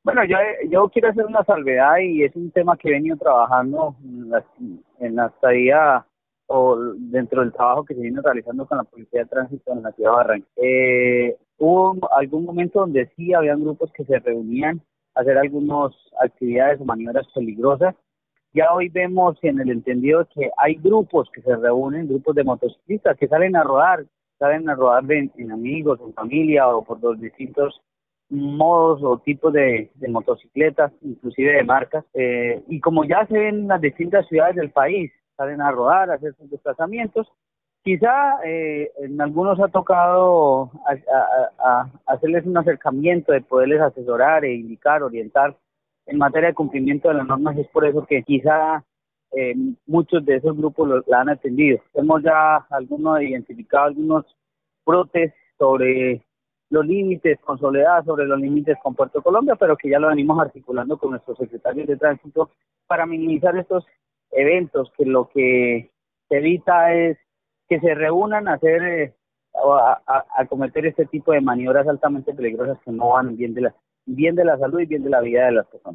Bueno, yo quiero hacer una salvedad y es un tema que he venido trabajando en la estadía o dentro del trabajo que se viene realizando con la Policía de Tránsito en la ciudad de Barranquilla. Hubo algún momento donde sí habían grupos que se reunían a hacer algunas actividades o maniobras peligrosas. Ya hoy vemos en el entendido que hay grupos que se reúnen, grupos de motociclistas que salen a rodar en amigos, en familia o por los distintos modos o tipos de motocicletas, inclusive de marcas, y como ya se ven en las distintas ciudades del país, salen a rodar, a hacer sus desplazamientos, quizá en algunos ha tocado hacerles un acercamiento, de poderles asesorar e indicar, orientar en materia de cumplimiento de las normas, y es por eso que quizá eh, muchos de esos grupos la han atendido. Hemos ya identificado algunos brotes sobre los límites con Soledad, sobre los límites con Puerto Colombia, pero que ya lo venimos articulando con nuestros secretarios de tránsito para minimizar estos eventos, que lo que se evita es que se reúnan a hacer a cometer este tipo de maniobras altamente peligrosas que no van bien de la salud y bien de la vida de las personas.